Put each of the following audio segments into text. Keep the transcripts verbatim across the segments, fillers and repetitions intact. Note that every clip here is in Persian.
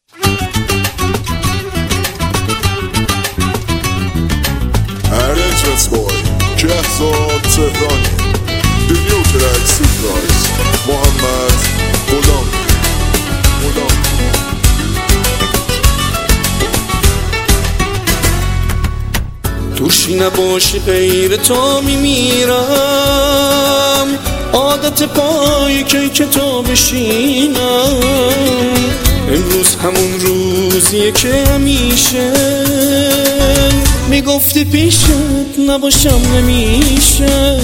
Arrangements boy کهزاد تهرانی The new track surprise محمد غلام غلام توشی نباشی غیر تو میمیرم عادت پای که که تو بشینم امروز همون روزیه که همیشه میگفتی پیشت نباشم نمیشه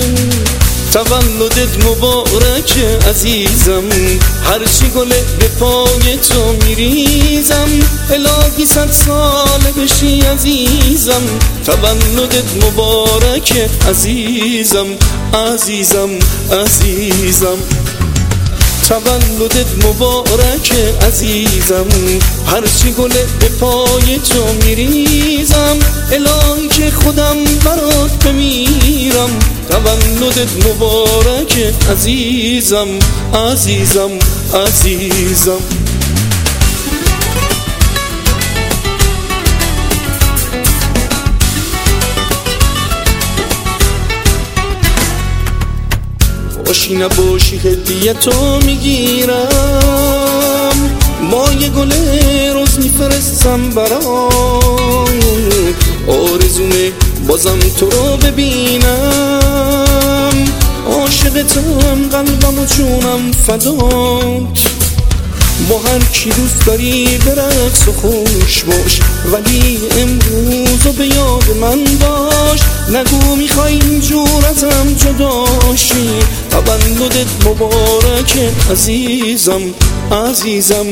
تولدت مبارکه عزیزم هرچی گله به پای تو میریزم الهی صد ساله بشی عزیزم تولدت مبارکه عزیزم عزیزم عزیزم تولدت مبارکه عزیزم هرچی گله به پای تو میریزم الهی که خودم برات بمیرم تولدت مبارکه عزیزم عزیزم عزیزم باشی نباشی هدیه‌تو میگیرم ما یه گل روز میفرستم برات آرزومه بازم تو رو ببینم عاشقتم قلبم و جونم فدات با هر کی دوست داری برقص و خوش باش ولی امروز به یاد من باش نگو میخوای اینجور ازم جداشی تولدت مبارکه عزیزم عزیزم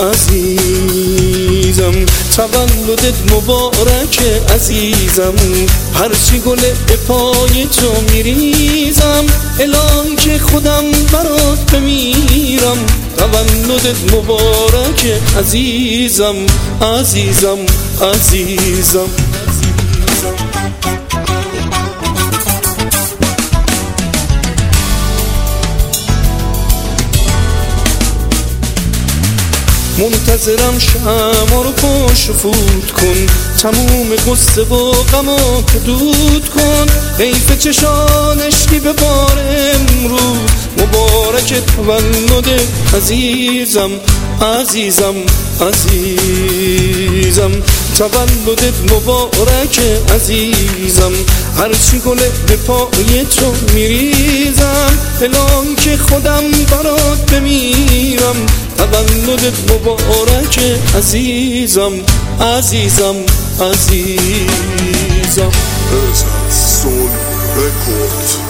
عزیزم تولدت مبارکه عزیزم هرچی گله به پای تو میریزم الهی که خودم برات بمیرم تولدت مبارکه عزیزم عزیزم عزیزم منتظرم شمع رو پاش و فوت کن تموم قصه و غمو دود کن حیف چشان عشقی به بار امروز مبارک تولد عزیزم عزیزم عزیزم تولدت مبارک عزیزم هرچی گله به پای تو میریزم الهی که خودم برات بمیرم تولدت مبارک عزیزم عزیزم عزیزم Soul Record